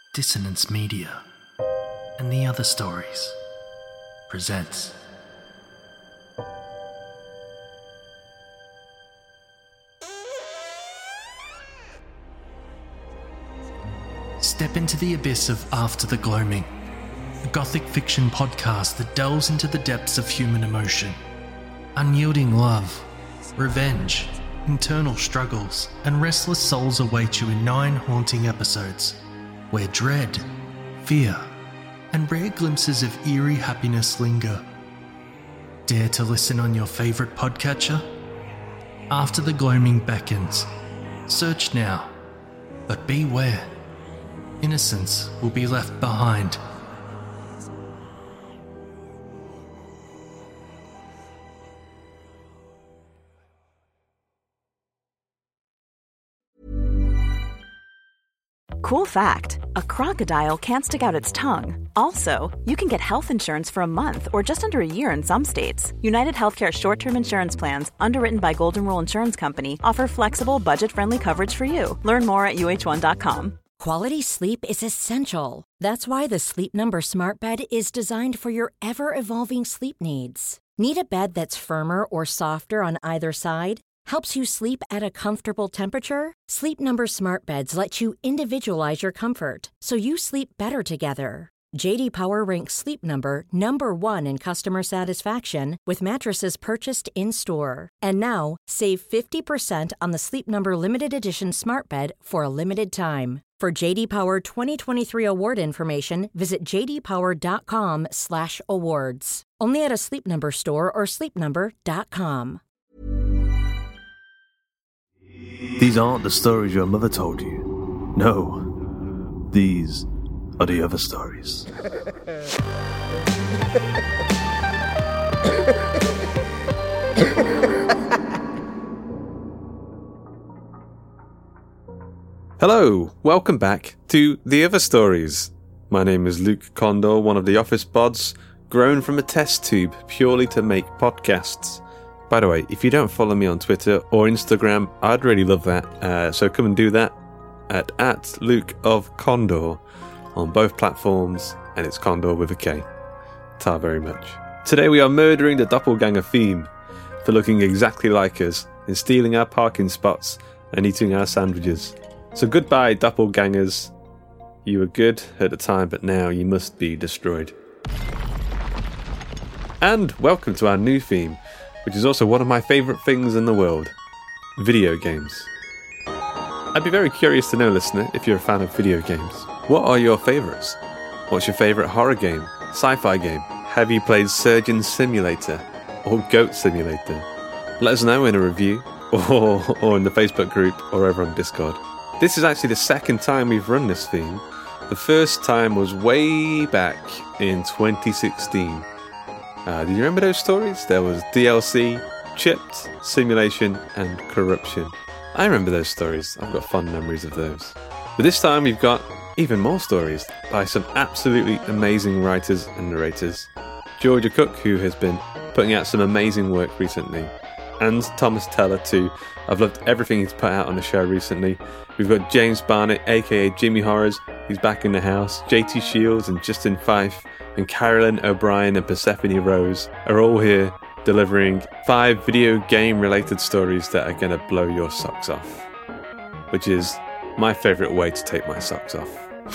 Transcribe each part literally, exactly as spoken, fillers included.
Dissonance Media and The Other Stories presents Step into the abyss of After the Gloaming, a gothic fiction podcast that delves into the depths of human emotion. Unyielding love, revenge, internal struggles, and restless souls await you in nine haunting episodes, where dread, fear, and rare glimpses of eerie happiness linger. Dare to listen on your favourite podcatcher? After the Gloaming beckons. Search now, but beware. Innocence will be left behind. Cool fact, a crocodile can't stick out its tongue. Also, you can get health insurance for a month or just under a year in some states. United Healthcare short-term insurance plans, underwritten by Golden Rule Insurance Company, offer flexible, budget-friendly coverage for you. Learn more at U H one dot com. Quality sleep is essential. That's why the Sleep Number Smart Bed is designed for your ever-evolving sleep needs. Need a bed that's firmer or softer on either side? Helps you sleep at a comfortable temperature? Sleep Number Smart Beds let you individualize your comfort, so you sleep better together. J D Power ranks Sleep Number number one in customer satisfaction with mattresses purchased in-store. And now, save fifty percent on the Sleep Number Limited Edition Smart Bed for a limited time. For J D Power twenty twenty-three award information, visit j d power dot com slash awards. Only at a Sleep Number store or sleep number dot com. These aren't the stories your mother told you. No, these are the other stories. Hello, welcome back to The Other Stories. My name is Luke Condor, one of the office bods, grown from a test tube purely to make podcasts. By the way, if you don't follow me on Twitter or Instagram, I'd really love that. Uh, so come and do that at, at Luke of Condor on both platforms, and it's Condor with a K. Ta very much. Today we are murdering the doppelganger theme for looking exactly like us and stealing our parking spots and eating our sandwiches. So goodbye, doppelgangers. You were good at the time, but now you must be destroyed. And welcome to our new theme, which is also one of my favourite things in the world, video games. I'd be very curious to know, listener, if you're a fan of video games. What are your favourites? What's your favourite horror game, sci-fi game? Have you played Surgeon Simulator or Goat Simulator? Let us know in a review or, or in the Facebook group or over on Discord. This is actually the second time we've run this theme. The first time was way back in twenty sixteen. Uh, do you remember those stories? There was D L C, Chipped, Simulation, and Corruption. I remember those stories. I've got fond memories of those. But this time we've got even more stories by some absolutely amazing writers and narrators. Georgia Cook, who has been putting out some amazing work recently, and Thomas Teller too. I've loved everything he's put out on the show recently. We've got James Barnett, aka Jimmy Horrors, he's back in the house. J T Shields and Justin Fife and Carolyn O'Brien and Persephone Rose are all here delivering five video game related stories that are going to blow your socks off, which is my favourite way to take my socks off.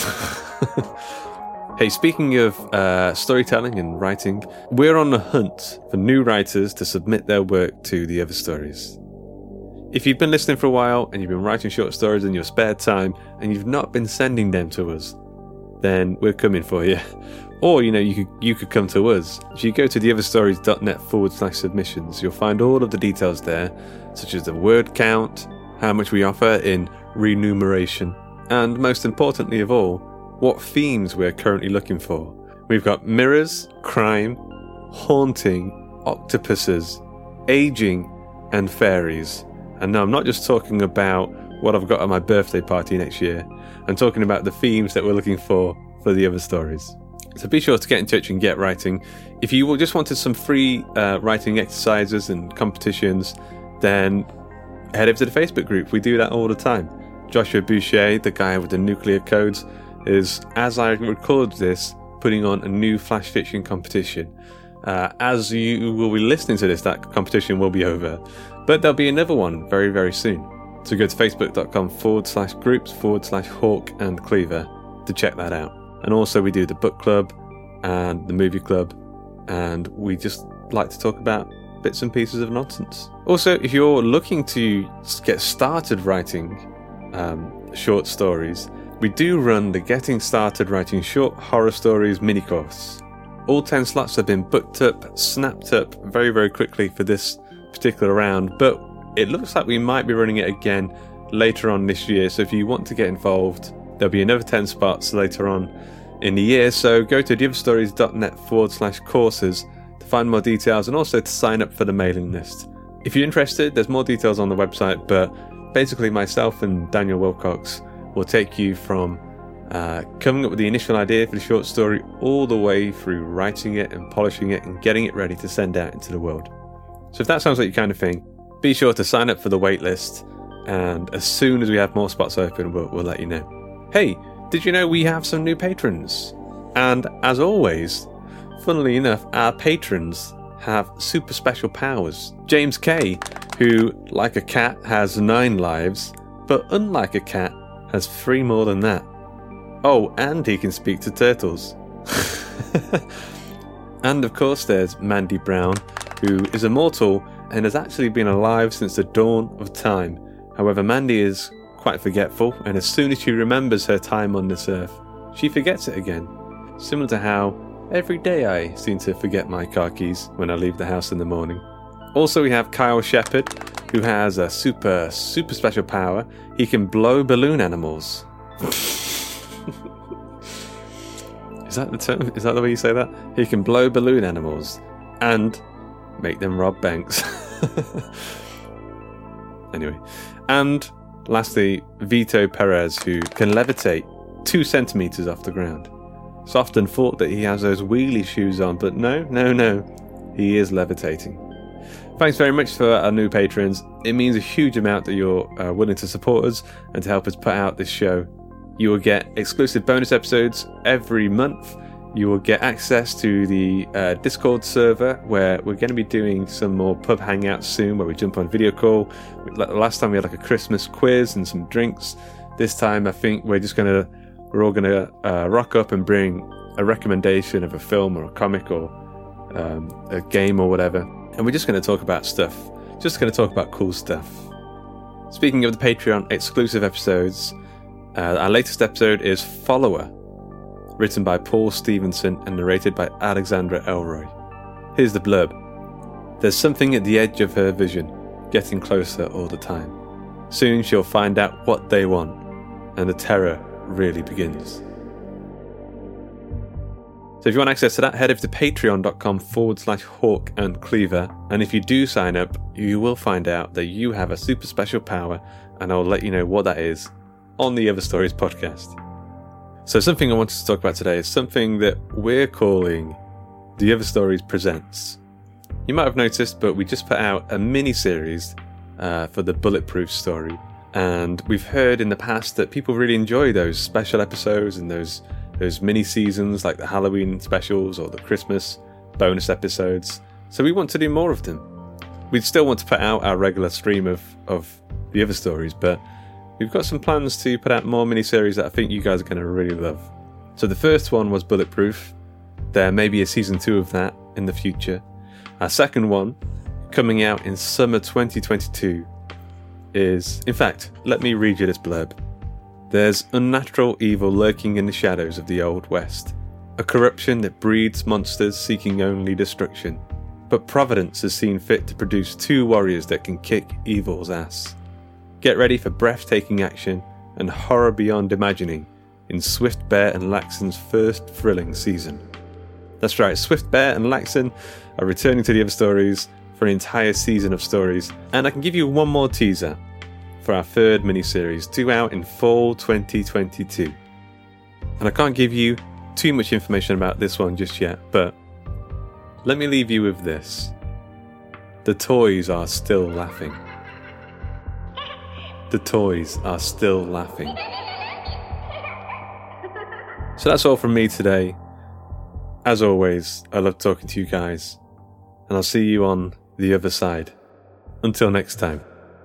Hey, speaking of uh, storytelling and writing, we're on the hunt for new writers to submit their work to The Other Stories. If you've been listening for a while and you've been writing short stories in your spare time and you've not been sending them to us, then we're coming for you. Or, you know, you could you could come to us. If you go to theotherstories.net forward slash submissions, you'll find all of the details there, such as the word count, how much we offer in remuneration, and most importantly of all, what themes we're currently looking for. We've got mirrors, crime, haunting, octopuses, aging, and fairies. And no, I'm not just talking about what I've got at my birthday party next year. I'm talking about the themes that we're looking for for The Other Stories. So be sure to get in touch and get writing. If you just wanted some free uh, writing exercises and competitions, then head over to the Facebook group. We do that all the time. Joshua Boucher, the guy with the nuclear codes, is, as I record this, putting on a new flash fiction competition. Uh, as you will be listening to this, that competition will be over. But there'll be another one very, very soon. So go to facebook.com forward slash groups forward slash Hawk and Cleaver to check that out. And also we do the book club and the movie club, and we just like to talk about bits and pieces of nonsense. Also, if you're looking to get started writing um, short stories, we do run the Getting Started Writing Short Horror Stories mini course. All ten slots have been booked up, snapped up very, very quickly for this particular round, but it looks like we might be running it again later on this year. So if you want to get involved, there'll be another ten spots later on in the year. So go to theotherstories.net forward slash courses to find more details and also to sign up for the mailing list. If you're interested, there's more details on the website, but basically myself and Daniel Wilcox will take you from uh, coming up with the initial idea for the short story all the way through writing it and polishing it and getting it ready to send out into the world. So if that sounds like your kind of thing, be sure to sign up for the waitlist, and as soon as we have more spots open, we'll, we'll let you know. Hey, did you know we have some new patrons? And as always, funnily enough, our patrons have super special powers. James K, who, like a cat, has nine lives, but unlike a cat, has three more than that. Oh, and he can speak to turtles. And of course there's Mandy Brown, who is immortal and has actually been alive since the dawn of time. However, Mandy is quite forgetful, and as soon as she remembers her time on this earth, she forgets it again. Similar to how every day I seem to forget my car keys when I leave the house in the morning. Also, we have Kyle Shepherd, who has a super, super special power. He can blow balloon animals. Is that the term? Is that the way you say that? He can blow balloon animals and make them rob banks. Anyway. And lastly, Vito Perez, who can levitate two centimeters off the ground. It's often thought that he has those wheelie shoes on, but no, no, no. He is levitating. Thanks very much for our new patrons. It means a huge amount that you're uh, willing to support us and to help us put out this show. You will get exclusive bonus episodes every month. You will get access to the uh, Discord server, where we're going to be doing some more pub hangouts soon, where we jump on video call. Last time we had like a Christmas quiz and some drinks. This time I think we're just going to, we're all going to uh, rock up and bring a recommendation of a film or a comic or um, a game or whatever. And we're just going to talk about stuff. Just going to talk about cool stuff. Speaking of the Patreon exclusive episodes, uh, our latest episode is Follower, written by Paul Stevenson and narrated by Alexandra Elroy. Here's the blurb. There's something at the edge of her vision, getting closer all the time. Soon she'll find out what they want, and the terror really begins. So if you want access to that, head over to patreon.com forward slash Hawk and Cleaver. And if you do sign up, you will find out that you have a super special power, and I'll let you know what that is on the Other Stories podcast. So something I wanted to talk about today is something that we're calling The Other Stories Presents. You might have noticed, but we just put out a mini-series uh, for the Bulletproof story. And we've heard in the past that people really enjoy those special episodes and those those mini-seasons like the Halloween specials or the Christmas bonus episodes. So we want to do more of them. We still want to put out our regular stream of, of The Other Stories, but we've got some plans to put out more mini-series that I think you guys are going to really love. So the first one was Bulletproof. There may be a season two of that in the future. Our second one, coming out in summer twenty twenty-two, is... In fact, let me read you this blurb. There's unnatural evil lurking in the shadows of the Old West. A corruption that breeds monsters seeking only destruction. But Providence has seen fit to produce two warriors that can kick evil's ass. Get ready for breathtaking action and horror beyond imagining in Swift Bear and Laxon's first thrilling season. That's right, Swift Bear and Laxon are returning to The Other Stories for an entire season of stories, and I can give you one more teaser for our third miniseries, due out in fall twenty twenty-two. And I can't give you too much information about this one just yet, but let me leave you with this. The toys are still laughing. The toys are still laughing. So that's all from me today. As always, I love talking to you guys, and I'll see you on the other side. Until next time.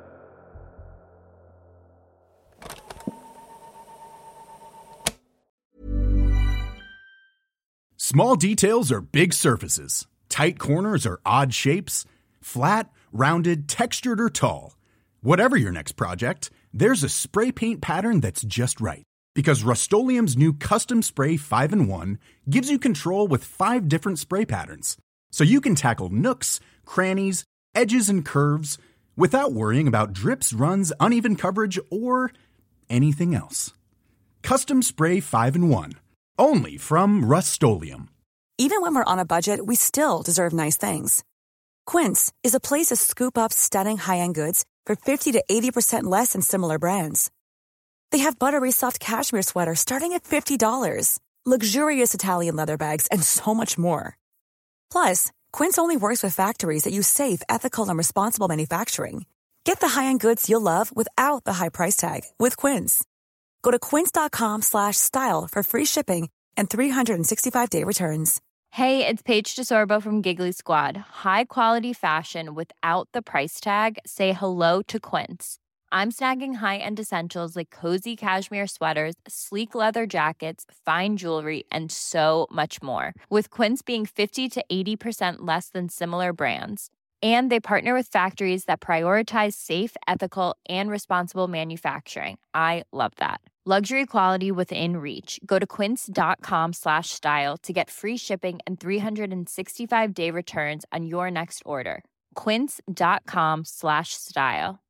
Small details are big surfaces. Tight corners are odd shapes. Flat, rounded, textured, or tall. Whatever your next project, there's a spray paint pattern that's just right. Because Rust-Oleum's new Custom Spray five in one gives you control with five different spray patterns. So you can tackle nooks, crannies, edges, and curves without worrying about drips, runs, uneven coverage, or anything else. Custom Spray five in one. Only from Rust-Oleum. Even when we're on a budget, we still deserve nice things. Quince is a place to scoop up stunning high-end goods for fifty to eighty percent less than similar brands. They have buttery soft cashmere sweaters starting at fifty dollars, luxurious Italian leather bags, and so much more. Plus, Quince only works with factories that use safe, ethical, and responsible manufacturing. Get the high-end goods you'll love without the high price tag with Quince. Go to quince.com slash style for free shipping and three sixty-five day returns. Hey, it's Paige DeSorbo from Giggly Squad. High quality fashion without the price tag. Say hello to Quince. I'm snagging high-end essentials like cozy cashmere sweaters, sleek leather jackets, fine jewelry, and so much more. With Quince being fifty to eighty percent less than similar brands. And they partner with factories that prioritize safe, ethical, and responsible manufacturing. I love that. Luxury quality within reach. Go to quince.com slash style to get free shipping and three sixty-five day returns on your next order. Quince.com slash style.